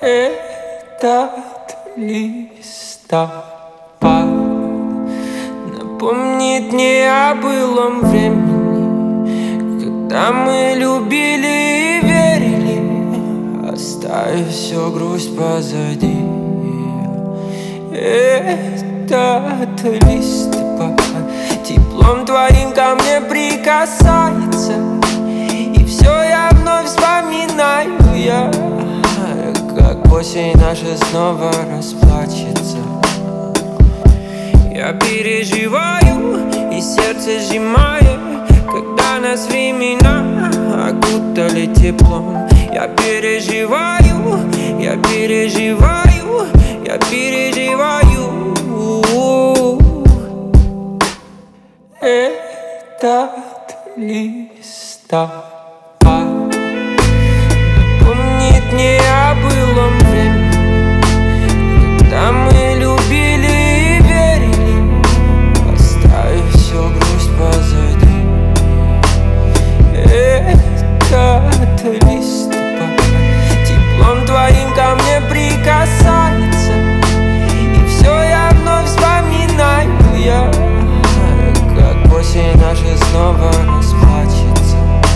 Этот листопад напомнит мне о былом времени, когда мы любили и верили, оставив всю грусть позади. Этот листопад теплом твоим ко мне прикасается, и все я вновь вспоминаю я, как осень наша снова расплачется. Я переживаю, и сердце сжимает, когда нас времена окутали теплом. Я переживаю, я переживаю, я переживаю. Этот листопад напомнит мне о былом времени, когда мы любили и верили, оставив всю грусть позади. Этот листопад теплом твоим ко мне прикасается, и все я вновь вспоминаю я, как осень наша снова расплачется.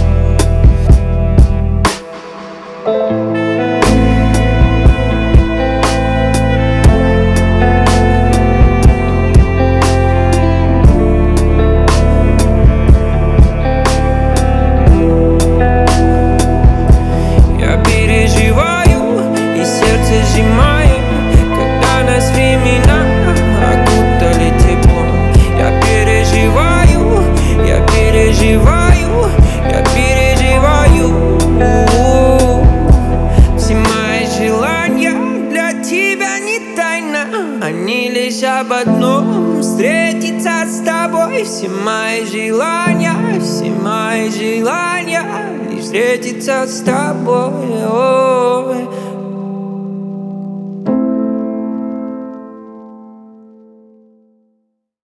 Я переживаю, и сердце сжимает, когда нас времена окутали теплом. Я переживаю, я переживаю, я переживаю. Все мои желания для тебя не тайна, они лишь об одном — встретиться с тобой. Все мои желания лишь встретиться с тобой.